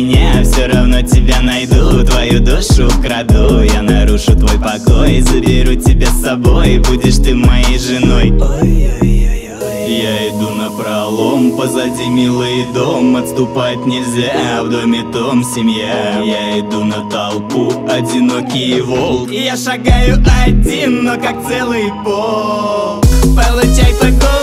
меня, все равно тебя найду, твою душу украду. Я нарушу твой покой, заберу тебя с собой, будешь ты моей женой. Я иду напролом, позади милый дом, отступать нельзя, в доме том семья. Я иду на толпу, одинокий волк. Я шагаю один, но как целый полк. Получай по голове.